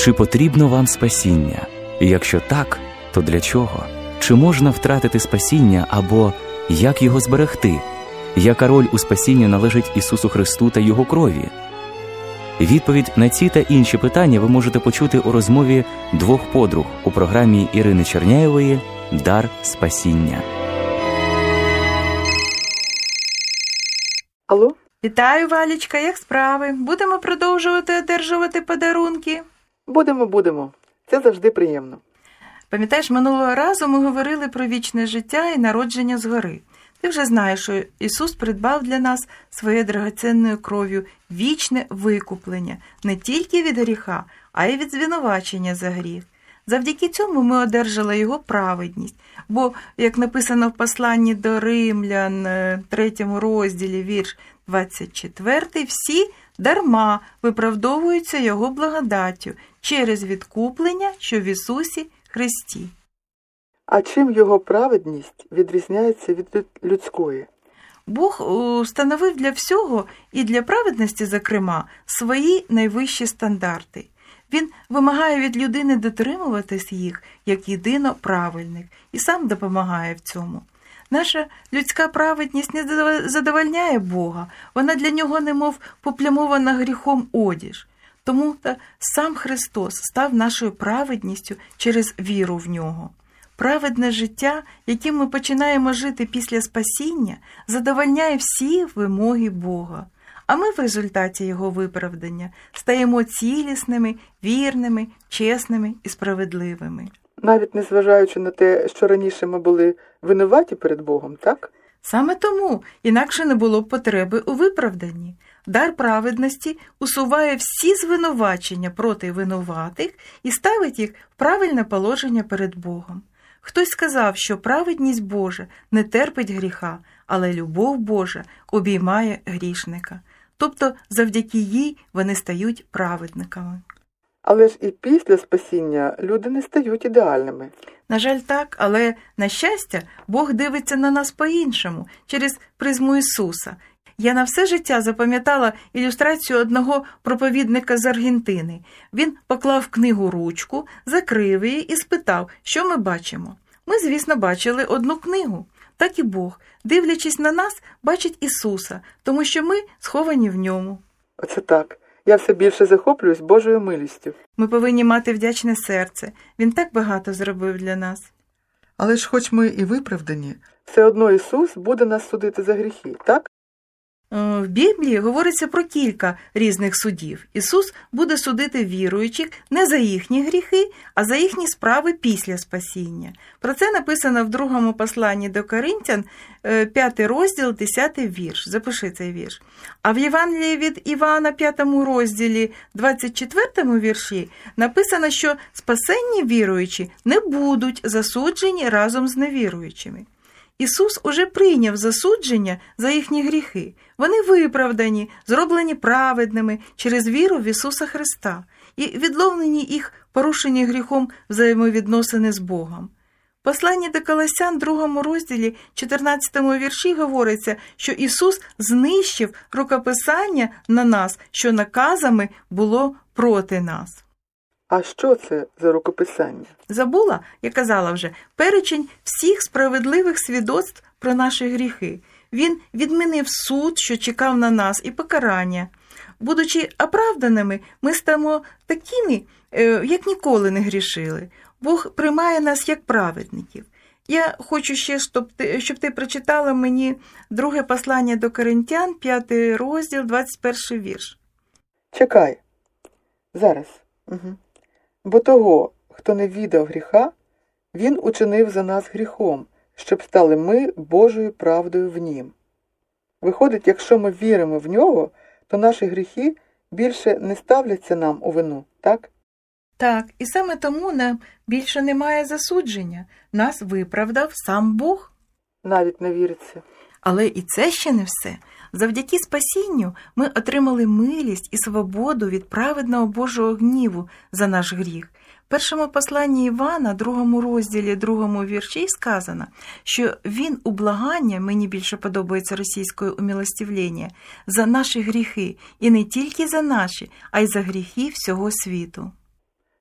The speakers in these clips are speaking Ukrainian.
Чи потрібно вам спасіння? І якщо так, то для чого? Чи можна втратити спасіння або як його зберегти? Яка роль у спасінні належить Ісусу Христу та Його крові? Відповідь на ці та інші питання ви можете почути у розмові двох подруг у програмі Ірини Черняєвої «Дар спасіння». Алло? Вітаю, Валічка, як справи? Будемо продовжувати одержувати подарунки? Будемо. Це завжди приємно. Пам'ятаєш, минулого разу ми говорили про вічне життя і народження згори. Ти вже знаєш, що Ісус придбав для нас своєю драгоценною кров'ю вічне викуплення не тільки від гріха, а й від звинувачення за гріх. Завдяки цьому ми одержали Його праведність. Бо, як написано в посланні до Римлян, 3 розділі, вірш 24, всі дарма виправдовуються Його благодаттю через відкуплення, що в Ісусі Христі. А чим Його праведність відрізняється від людської? Бог установив для всього, і для праведності, зокрема, свої найвищі стандарти. Він вимагає від людини дотримуватись їх, як єдино правильних, і сам допомагає в цьому. Наша людська праведність не задовольняє Бога, вона для Нього немов поплямована гріхом одіж. Тому сам Христос став нашою праведністю через віру в Нього. Праведне життя, яким ми починаємо жити після спасіння, задовольняє всі вимоги Бога. А ми в результаті Його виправдання стаємо цілісними, вірними, чесними і справедливими. Навіть незважаючи на те, що раніше ми були винуваті перед Богом, так? Саме тому, інакше не було б потреби у виправданні. Дар праведності усуває всі звинувачення проти винуватих і ставить їх в правильне положення перед Богом. Хтось сказав, що праведність Божа не терпить гріха, але любов Божа обіймає грішника. Тобто завдяки їй вони стають праведниками. Але ж і після спасіння люди не стають ідеальними. На жаль, так, але, на щастя, Бог дивиться на нас по-іншому, через призму Ісуса. Я на все життя запам'ятала ілюстрацію одного проповідника з Аргентини. Він поклав книгу ручку, закрив її і спитав, що ми бачимо. Ми, звісно, бачили одну книгу. Так і Бог, дивлячись на нас, бачить Ісуса, тому що ми сховані в Ньому. Оце так. Я все більше захоплююсь Божою милістю. Ми повинні мати вдячне серце. Він так багато зробив для нас. Але ж хоч ми і виправдані, все одно Ісус буде нас судити за гріхи, так? В Біблії говориться про кілька різних судів. Ісус буде судити віруючих не за їхні гріхи, а за їхні справи після спасіння. Про це написано в другому посланні до Коринтян, 5 розділ, 10 вірш. Запиши цей вірш. А в Євангелії від Івана, 5 розділі, 24 вірші написано, що спасенні віруючі не будуть засуджені разом з невіруючими. Ісус уже прийняв засудження за їхні гріхи. Вони виправдані, зроблені праведними через віру в Ісуса Христа і відловлені їх порушені гріхом взаємовідносини з Богом. В посланні до Колосян, 2 розділі, 14 вірші говориться, що Ісус знищив рукописання на нас, що наказами було проти нас. А що це за рукописання? Забула, я казала вже, перечень всіх справедливих свідоцтв про наші гріхи. Він відмінив суд, що чекав на нас, і покарання. Будучи оправданими, ми стаємо такими, як ніколи не грішили. Бог приймає нас як праведників. Я хочу ще, щоб ти прочитала мені друге послання до Коринтян, 5 розділ, 21 вірш. Чекай. Зараз. Угу. Бо того, хто не віддав гріха, він учинив за нас гріхом, щоб стали ми Божою правдою в нім. Виходить, якщо ми віримо в нього, то наші гріхи більше не ставляться нам у вину, так? Так, і саме тому нам більше немає засудження. Нас виправдав сам Бог. Навіть не віриться. Але і це ще не все. Завдяки спасінню ми отримали милість і свободу від праведного Божого гніву за наш гріх. В першому посланні Івана, 2 розділі, 2 вірші сказано, що він у благання, мені більше подобається російською умилостивлення, за наші гріхи, і не тільки за наші, а й за гріхи всього світу.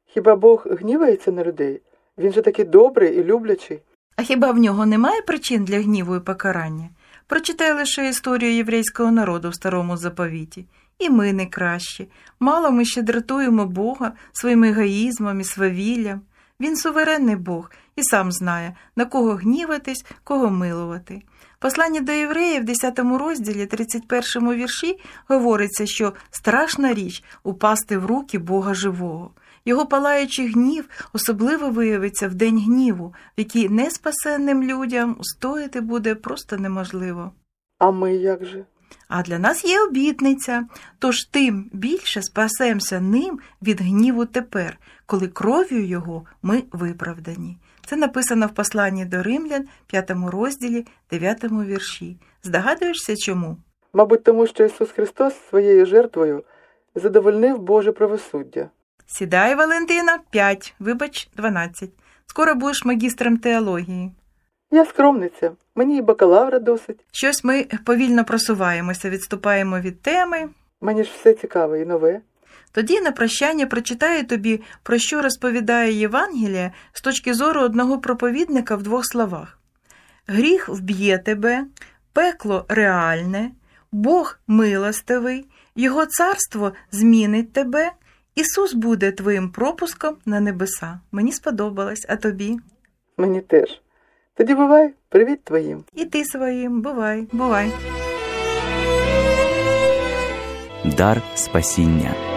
Хіба Бог гнівається на людей? Він же такий добрий і люблячий. А хіба в нього немає причин для гніву і покарання? Прочитай лише історію єврейського народу в Старому Заповіті. І ми не кращі. Мало ми ще дратуємо Бога своїм егоїзмом і свавіллям. Він суверенний Бог і сам знає, на кого гніватись, кого милувати. Послання до євреїв в 10 розділі, 31 вірші, говориться, що страшна річ – упасти в руки Бога живого. Його палаючий гнів особливо виявиться в день гніву, в який неспасенним людям устояти буде просто неможливо. А ми як же? А для нас є обітниця, тож тим більше спасемося ним від гніву тепер, коли кров'ю його ми виправдані. Це написано в посланні до Римлян, 5 розділі, 9 вірші. Здогадуєшся чому? Мабуть, тому що Ісус Христос своєю жертвою задовольнив Боже правосуддя. Сідай, Валентина, 12. Скоро будеш магістром теології. Я скромниця, мені і бакалавра досить. Щось ми повільно просуваємося, відступаємо від теми. Мені ж все цікаве і нове. Тоді на прощання прочитаю тобі, про що розповідає Євангеліє з точки зору одного проповідника в 2 словах. Гріх вб'є тебе, пекло реальне, Бог милостивий, Його царство змінить тебе, Ісус буде твоїм пропуском на небеса. Мені сподобалось, а тобі? Мені теж. Тоді бувай, привіт твоїм. І ти своїм, бувай, бувай. Дар спасіння.